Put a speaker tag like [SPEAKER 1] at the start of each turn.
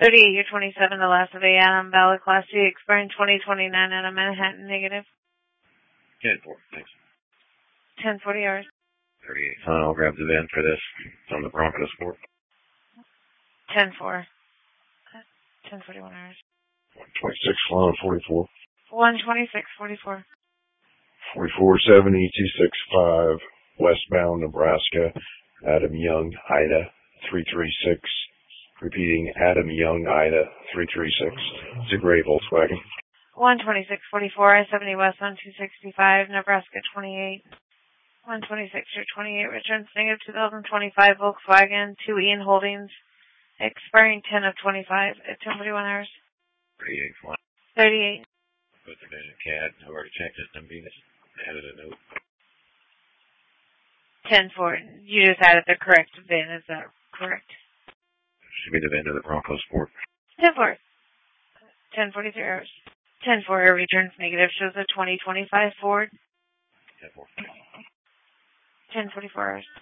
[SPEAKER 1] 38, you're 27, the last of a Adam, valid Class C, expiring 2029 out of Manhattan, negative.
[SPEAKER 2] 10-4, thanks.
[SPEAKER 1] 10:40 hours.
[SPEAKER 2] 38, fine, I'll grab the VIN for this. It's on the Bronco Sport.
[SPEAKER 1] 10:4. 10:41 hours.
[SPEAKER 3] 126, flying 44.
[SPEAKER 1] 126:44.
[SPEAKER 3] 4470, 265, westbound Nebraska, Adam Young, Ida, 336. Repeating, Adam Young, Ida, 336. It's a gray Volkswagen.
[SPEAKER 1] 126:44, I-70 westbound 265, Nebraska 28. 126, you're 28, returns negative 2025 Volkswagen, 2 Ian Holdings, expiring 10 of 25 at 10:41 hours.
[SPEAKER 2] 38, fine.
[SPEAKER 1] 38.
[SPEAKER 2] Put the VIN in CAD. I've already checked it. I'm being added a note.
[SPEAKER 1] 10:4. You just added the correct VIN, is that correct?
[SPEAKER 2] Should be the VIN of the Bronco Sport.
[SPEAKER 1] 10:4. 10:43 hours. 10:4, returns negative, shows a 2025 Ford.
[SPEAKER 2] 10-4.
[SPEAKER 1] 10:44 hours.